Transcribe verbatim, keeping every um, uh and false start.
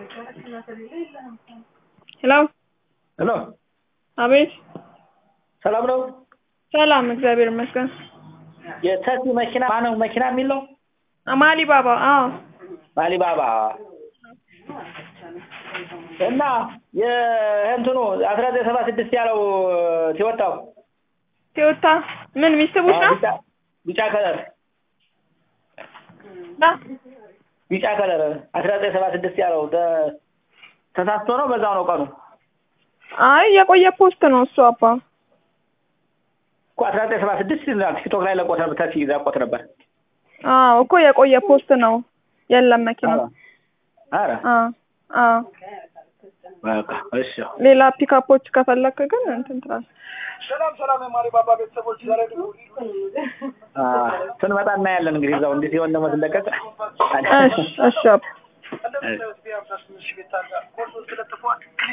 ሄሎ ሄሎ አቤት ሰላም ነው ሰላም እግዚአብሔር ይመስገን የታክሲ መኪና ማነው መኪና የሚለው ማሊ ባባ አዎ ማሊ ባባ እና የእንትኑ አስራ ዘጠኝ ሰባ ስድስት ያለው ሲወጣው ሲወጣ ምን ሚስጥቡሽ ነው ቢጫ ከለር ዳ ቢጫ ከለር አስራ ዘጠኝ ሰባ ስድስት ያለው ተሳስቶ ነው በዛው ነው ቀኑ አይ የቆየ ፖስት ነው እሱ አባ እኮ አስራ ዘጠኝ ሰባ ስድስት ቲክቶክ ላይ ለቆት ነበር ታክሲ ይዛቆት ነበር አዎ እኮ የቆየ ፖስት ነው የለም መኪና አረ አዎ አዎ በቃ እሺ ሌላ ፒካፖች ከፈለክ ግን እንትን ትራስ ሰላም ሰላም የማሪ ባባ ቤተሰቦች ዛሬ ደግሞ አ ስንመጣ እናያለን እንግዲህ እዛው እንዴት ይሆን ነው መለቀቅ እሺ እሺ እንደዚህ ነው ቢያንስ ትንሽ ቤት አለ ኮርስ ስለጥፏል